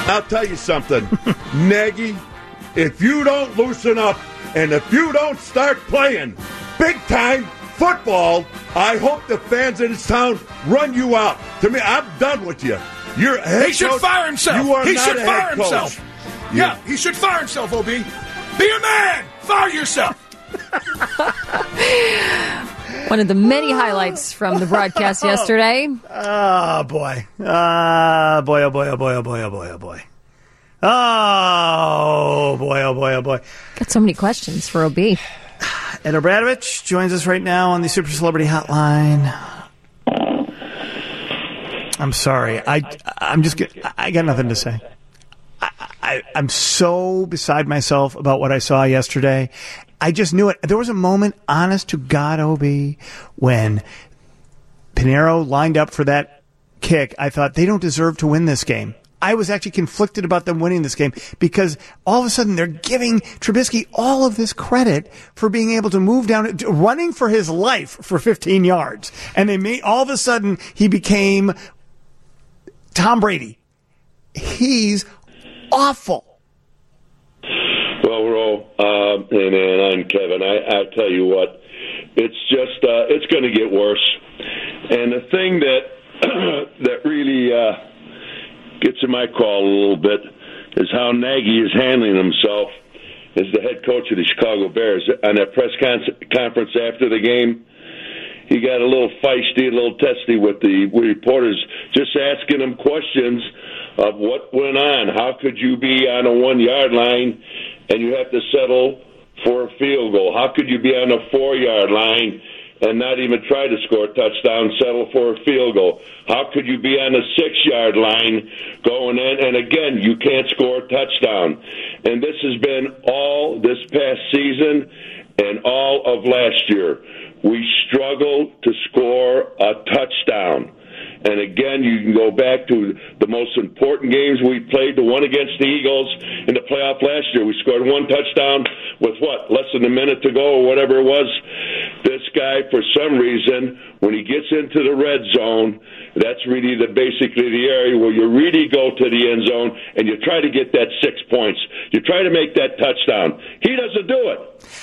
I'll tell you something, Nagy, if you don't loosen up and if you don't start playing big-time football, I hope the fans in this town run you out. To me, I'm done with you. You're a head He should coach. fire himself. You are He not should a fire head coach. himself. Yeah, he should fire himself, OB. Be a man. Fire yourself. One of the many highlights from the broadcast yesterday. Oh, boy. Oh, boy, oh, boy, oh, boy, oh, boy, oh, boy, oh, boy. Oh, boy, oh, boy, oh, boy. Got so many questions for OB. Ed Obradovich joins us right now on the Super Celebrity Hotline. I'm sorry. I got nothing to say. I'm so beside myself about what I saw yesterday. I just knew it. There was a moment, honest to God, OB, when Pinheiro lined up for that kick. I thought they don't deserve to win this game. I was actually conflicted about them winning this game because all of a sudden they're giving Trubisky all of this credit for being able to move down, running for his life for 15 yards. And all of a sudden he became Tom Brady. He's awful. Well, Ro, and I'm Kevin. I tell you what, it's just it's going to get worse. And the thing that really gets in my crawl a little bit is how Nagy is handling himself as the head coach of the Chicago Bears. On that press conference after the game, he got a little feisty, a little testy with the reporters, just asking him questions of what went on. How could you be on a 1-yard line and you have to settle for a field goal? How could you be on a 4-yard line and not even try to score a touchdown, settle for a field goal? How could you be on a 6-yard line going in, and again, you can't score a touchdown? And this has been all this past season and all of last year. We struggle to score a touchdown. And again, you can go back to the most important games we played, the one against the Eagles in the playoff last year. We scored one touchdown with, less than a minute to go or whatever it was. This guy, for some reason, when he gets into the red zone, that's really basically the area where you really go to the end zone and you try to get that 6 points. You try to make that touchdown. He doesn't do it.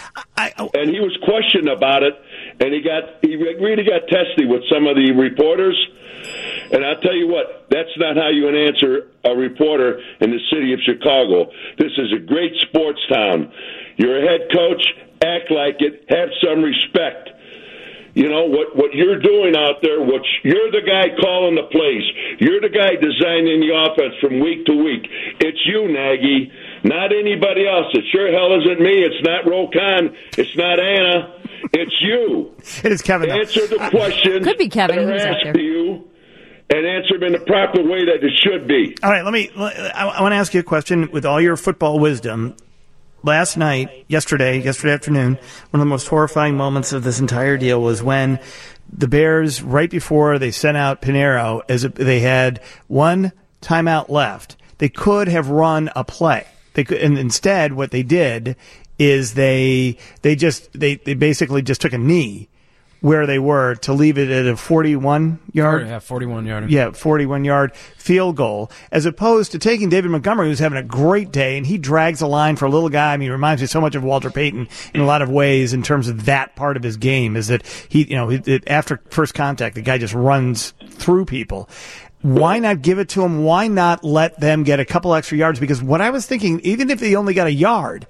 And he was questioned about it, and he really got testy with some of the reporters. And I'll tell you what, that's not how you answer a reporter in the city of Chicago. This is a great sports town. You're a head coach, act like it, have some respect. You know, what you're doing out there, you're the guy calling the plays. You're the guy designing the offense from week to week. It's you, Nagy, not anybody else. It sure hell isn't me. It's not Rokan. It's not Anna. It's you. It is Kevin. Answer the questions Could be Kevin. that are He's out asked there. to you, and answer them in the proper way that it should be. All right, I want to ask you a question with all your football wisdom. Last night, yesterday afternoon, one of the most horrifying moments of this entire deal was when the Bears, right before they sent out Pinheiro, they had one timeout left. They could have run a play. And instead, what they did is they basically just took a knee where they were to leave it at a 41-yard. Yeah, 41-yard. Yeah, 41-yard field goal, as opposed to taking David Montgomery, who's having a great day, and he drags a line for a little guy. I mean, he reminds me so much of Walter Payton in a lot of ways in terms of that part of his game, is that after first contact, the guy just runs through people. Why not give it to him? Why not let them get a couple extra yards? Because what I was thinking, even if they only got a yard,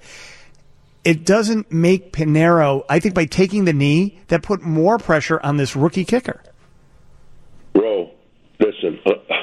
it doesn't make Pinheiro, I think by taking the knee, that put more pressure on this rookie kicker. Bro, listen,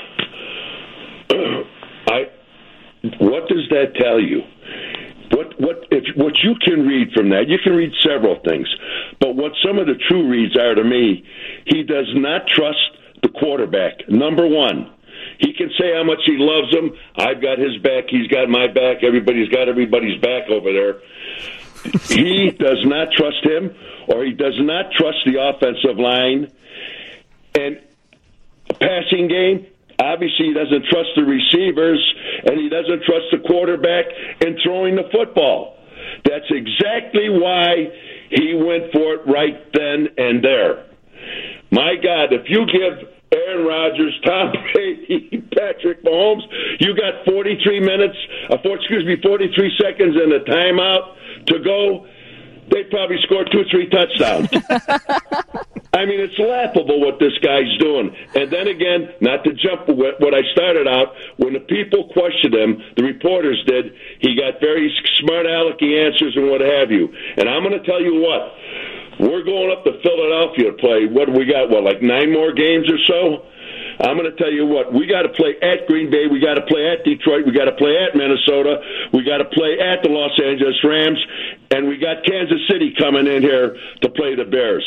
what does that tell you? What you can read from that, you can read several things, but what some of the true reads are to me, he does not trust the quarterback. Number one, he can say how much he loves him. I've got his back. He's got my back. Everybody's got everybody's back over there. He does not trust him, or he does not trust the offensive line. And a passing game, obviously he doesn't trust the receivers, and he doesn't trust the quarterback in throwing the football. That's exactly why he went for it right then and there. My God, if you give Aaron Rodgers, Tom Brady, Patrick Mahomes. You got 43 seconds and a timeout to go. They probably scored 2-3 touchdowns. I mean, it's laughable what this guy's doing. And then again, not to jump what I started out, when the people questioned him, the reporters did, he got very smart alecky answers and what have you. And I'm going to tell you what, we're going up to Philadelphia to play. What do we got? Like 9 more games or so? I'm going to tell you what, we got to play at Green Bay, we got to play at Detroit, we got to play at Minnesota, we got to play at the Los Angeles Rams, and we got Kansas City coming in here to play the Bears.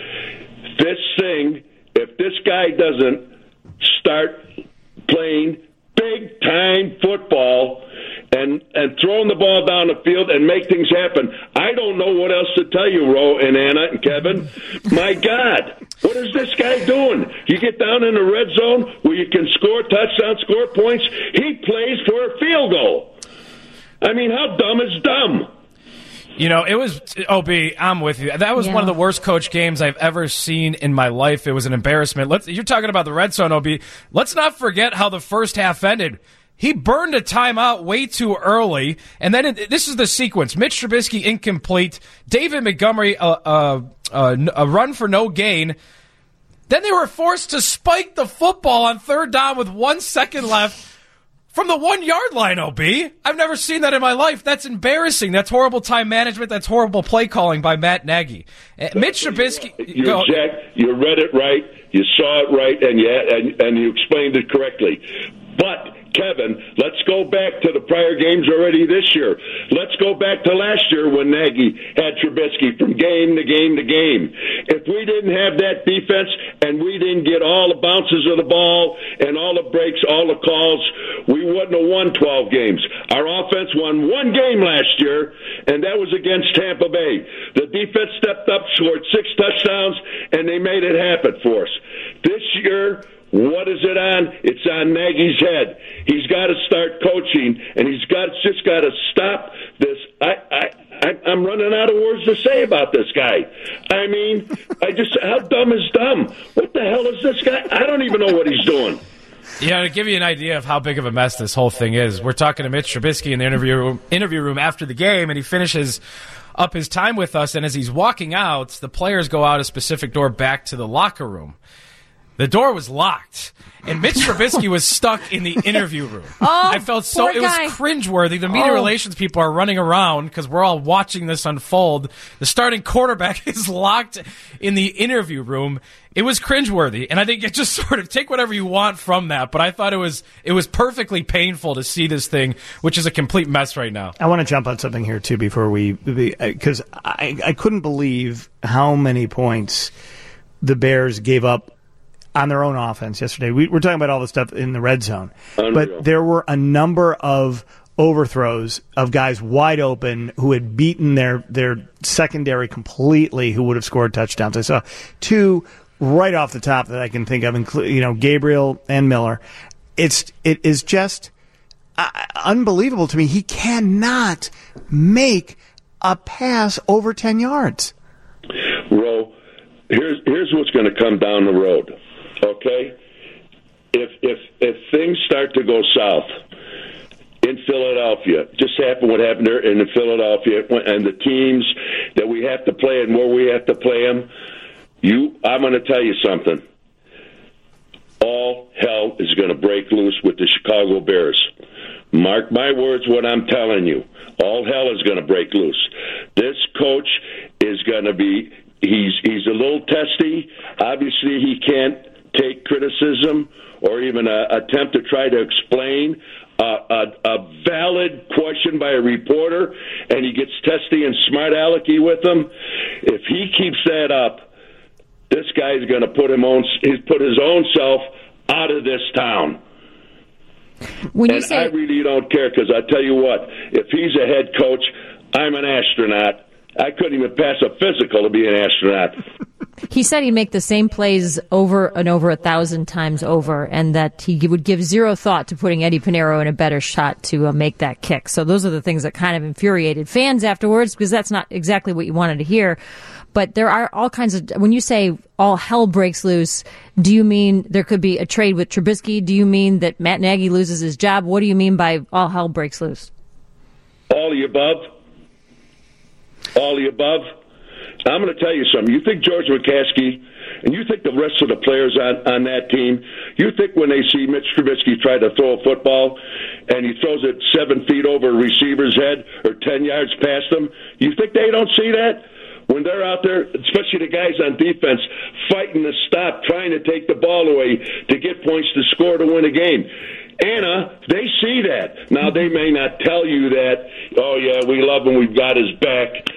This thing, if this guy doesn't start playing big-time football and throwing the ball down the field and make things happen, I don't know what else to tell you, Ro and Anna and Kevin. My God, what is this guy doing? You get down in the red zone where you can score touchdowns, score points. He plays for a field goal. I mean, how dumb is dumb? You know, it was, OB, I'm with you. That was one of the worst coach games I've ever seen in my life. It was an embarrassment. You're talking about the red zone, OB. Let's not forget how the first half ended. He burned a timeout way too early, and then this is the sequence. Mitch Trubisky incomplete, David Montgomery a run for no gain. Then they were forced to spike the football on third down with 1 second left from the 1 yard line, OB. I've never seen that in my life. That's embarrassing. That's horrible time management. That's horrible play calling by Matt Nagy. Mitch Trubisky. You read it right. You saw it right, and you explained it correctly. But Kevin, let's go back to the prior games already this year. Let's go back to last year when Nagy had Trubisky from game to game to game. If we didn't have that defense and we didn't get all the bounces of the ball and all the breaks, all the calls, we wouldn't have won 12 games. Our offense won 1 game last year, and that was against Tampa Bay. The defense stepped up, scored 6 touchdowns, and they made it happen for us. This year, what is it on? It's on Nagy's head. He's got to start coaching, and he's just got to stop this. I'm running out of words to say about this guy. I mean, how dumb is dumb? What the hell is this guy? I don't even know what he's doing. Yeah, to give you an idea of how big of a mess this whole thing is, we're talking to Mitch Trubisky in the interview room after the game, and he finishes up his time with us, and as he's walking out, the players go out a specific door back to the locker room. The door was locked, and Mitch Trubisky was stuck in the interview room. I felt so, it was cringeworthy. The media relations people are running around because we're all watching this unfold. The starting quarterback is locked in the interview room. It was cringeworthy, and I think it just sort of take whatever you want from that, but I thought it was perfectly painful to see this thing, which is a complete mess right now. I want to jump on something here, too, before because I couldn't believe how many points the Bears gave up on their own offense yesterday. We're talking about all the stuff in the red zone. Unreal. But there were a number of overthrows of guys wide open who had beaten their secondary completely who would have scored touchdowns. I saw 2 right off the top that I can think of, Gabriel and Miller. It is just unbelievable to me. He cannot make a pass over 10 yards. Ro, here's what's going to come down the road. Okay, if things start to go south in Philadelphia, just happened what happened there in Philadelphia, and the teams that we have to play and where we have to play them, I'm going to tell you something. All hell is going to break loose with the Chicago Bears. Mark my words, what I'm telling you. All hell is going to break loose. This coach is going to be. He's a little testy. Obviously, he can't take criticism or even attempt to try to explain a valid question by a reporter, and he gets testy and smart alecky with them. If he keeps that up, this guy's going to put his own self out of this town. I really don't care, because I tell you what, if he's a head coach, I'm an astronaut. I couldn't even pass a physical to be an astronaut. He said he'd make the same plays over and over 1,000 times over, and that he would give zero thought to putting Eddie Pinheiro in a better shot to make that kick. So those are the things that kind of infuriated fans afterwards, because that's not exactly what you wanted to hear. But there are all kinds of, when you say all hell breaks loose, do you mean there could be a trade with Trubisky? Do you mean that Matt Nagy loses his job? What do you mean by all hell breaks loose? All the above. All the above. I'm going to tell you something. You think George McCaskey, and you think the rest of the players on that team, you think when they see Mitch Trubisky try to throw a football and he throws it 7 feet over a receiver's head or 10 yards past them, you think they don't see that? When they're out there, especially the guys on defense, fighting to stop, trying to take the ball away to get points to score to win a game. Anna, they see that. Now, they may not tell you that, oh, yeah, we love him, we've got his back.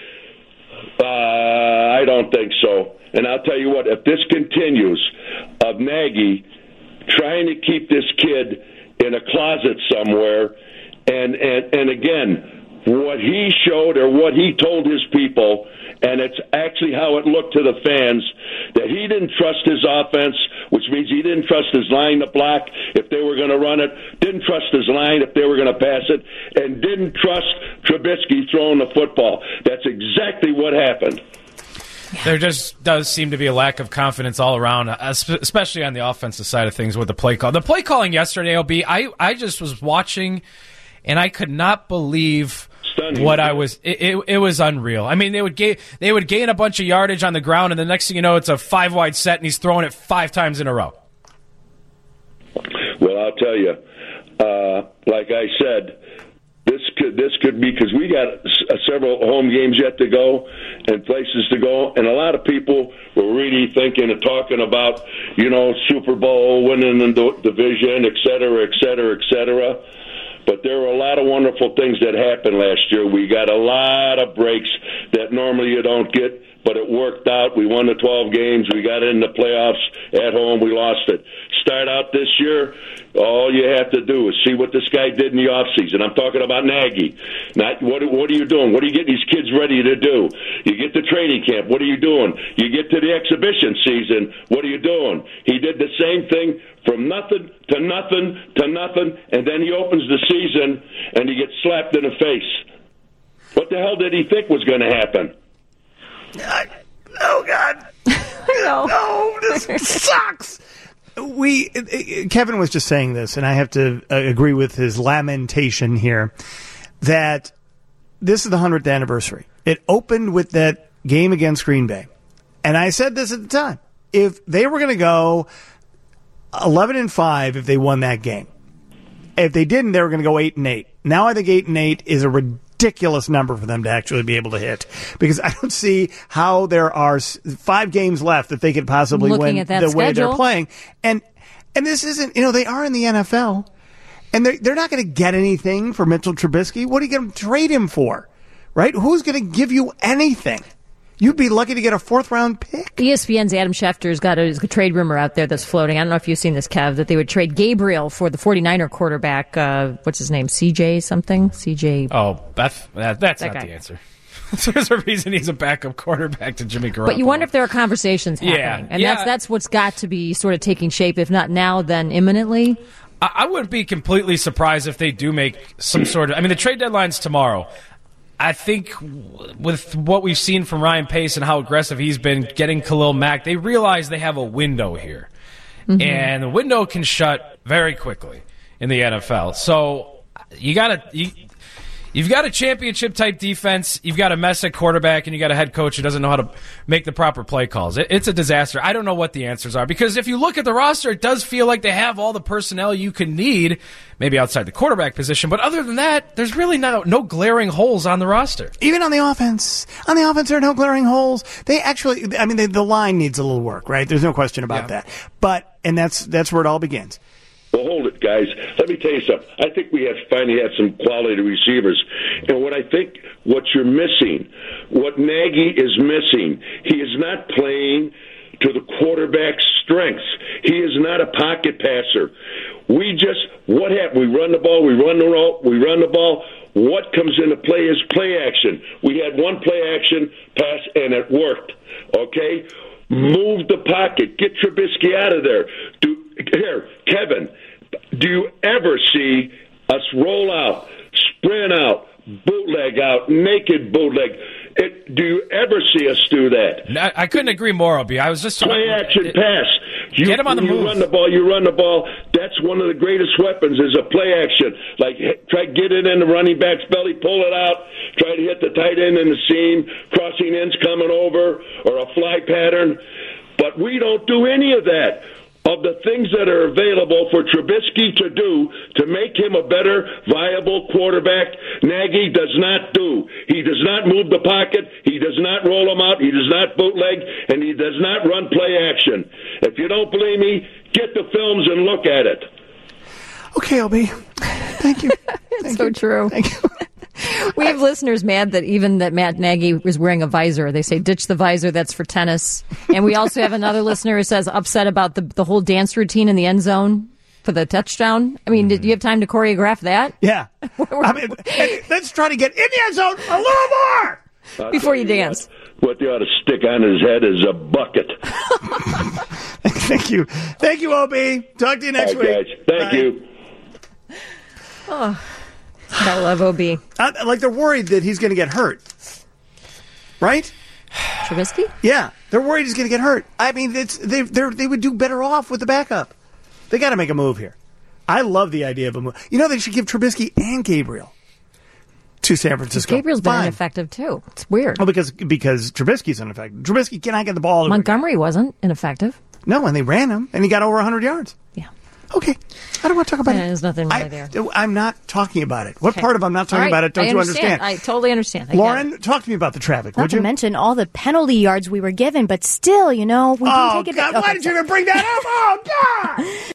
I don't think so. And I'll tell you what, if this continues of Nagy trying to keep this kid in a closet somewhere, and again, what he showed or what he told his people, and it's actually how it looked to the fans, that he didn't trust his offense, which means he didn't trust his line to block if they were going to run it, didn't trust his line if they were going to pass it, and didn't trust Trubisky throwing the football. That's exactly what happened. There just does seem to be a lack of confidence all around, especially on the offensive side of things with the play call. The play calling yesterday, OB, I just was watching, and I could not believe what I was. It was unreal. I mean, they would gain a bunch of yardage on the ground, and the next thing you know, it's a 5-wide set, and he's throwing it 5 times in a row. Well, I'll tell you, like I said, this could be, because we got several home games yet to go and places to go, and a lot of people were really thinking and talking about, Super Bowl, winning the division, et cetera, et cetera, et cetera. But there were a lot of wonderful things that happened last year. We got a lot of breaks that normally you don't get, but it worked out. We won the 12 games. We got in the playoffs at home. We lost it. Start out this year, all you have to do is see what this guy did in the offseason. I'm talking about Nagy. What are you doing? What are you getting these kids ready to do? You get to training camp. What are you doing? You get to the exhibition season. What are you doing? He did the same thing from nothing to nothing to nothing, and then he opens the season and he gets slapped in the face. What the hell did he think was going to happen? Oh, God. No, this sucks. Kevin was just saying this, and I have to agree with his lamentation here, that this is the 100th anniversary. It opened with that game against Green Bay. And I said this at the time. If they were going to go 11-5 if they won that game. If they didn't, they were going to go 8-8. Now I think 8-8 is a ridiculous number for them to actually be able to hit, because I don't see how there are 5 games left that they could possibly win the way they're playing. And this isn't, they are in the NFL, and they're not going to get anything for Mitchell Trubisky. What are you going to trade him for, right? Who's going to give you anything? You'd be lucky to get a 4th-round pick. ESPN's Adam Schefter's got a trade rumor out there that's floating. I don't know if you've seen this, Kev, that they would trade Gabriel for the 49er quarterback. What's his name? CJ something? CJ. Oh, that's not the answer. There's a reason he's a backup quarterback to Jimmy Garoppolo. But you wonder if there are conversations happening. And that's what's got to be sort of taking shape, if not now, then imminently. I wouldn't be completely surprised if they do make some sort of... I mean, the trade deadline's tomorrow. I think with what we've seen from Ryan Pace and how aggressive he's been getting Khalil Mack, they realize they have a window here. Mm-hmm. And the window can shut very quickly in the NFL. So you've got a championship-type defense, you've got a mess at quarterback, and you got a head coach who doesn't know how to make the proper play calls. It's a disaster. I don't know what the answers are, because if you look at the roster, it does feel like they have all the personnel you can need, maybe outside the quarterback position. But other than that, there's really no glaring holes on the roster. Even on the offense. On the offense, there are no glaring holes. They actually, the line needs a little work, right? There's no question about that. And that's where it all begins. Well, hold it, guys. Let me tell you something. I think we have finally had some quality receivers. And what you're missing, what Nagy is missing, he is not playing to the quarterback's strengths. He is not a pocket passer. What happened? We run the ball, we run the ball. What comes into play is play action. We had one play action pass, and it worked. Okay? Move the pocket. Get Trubisky out of there. Kevin, do you ever see us roll out, sprint out, bootleg out, naked bootleg? Do you ever see us do that? I couldn't agree more, Obie. I was just play action pass. Get him on the move. You run the ball. That's one of the greatest weapons is a play action. Like, try to get it in the running back's belly, pull it out, try to hit the tight end in the seam, crossing ends coming over, or a fly pattern. But we don't do any of that. Of the things that are available for Trubisky to do to make him a better, viable quarterback, Nagy does not do. He does not move the pocket. He does not roll him out. He does not bootleg, and he does not run play action. If you don't believe me, get the films and look at it. Okay, Obie. Thank you. It's so true. Thank you. We have listeners mad that even that Matt Nagy was wearing a visor. They say, ditch the visor, that's for tennis. And we also have another listener who says upset about the whole dance routine in the end zone for the touchdown. I mean, did you have time to choreograph that? Yeah. I mean, let's try to get in the end zone a little more. Before you dance. What they ought to stick on his head is a bucket. Thank you. Thank you, Obie. Talk to you next week. Guys. Thank you. Oh. I love OB. Like they're worried that he's going to get hurt. Right? Trubisky? Yeah. They're worried he's going to get hurt. I mean, they would do better off with the backup. They got to make a move here. I love the idea of a move. You know, they should give Trubisky and Gabriel to San Francisco. Gabriel's been ineffective, too. It's weird. Well, because Trubisky's ineffective. Trubisky cannot get the ball. Montgomery wasn't ineffective. No, and they ran him, and he got over 100 yards. Yeah. Okay. I don't want to talk about it. There's nothing really there. I'm not talking about it. What part of I'm not talking about it don't you understand? I totally understand. Lauren, talk to me about the traffic, would you? Not to mention all the penalty yards we were given, but still, we didn't take it. God, why did you even bring that up? Oh, God!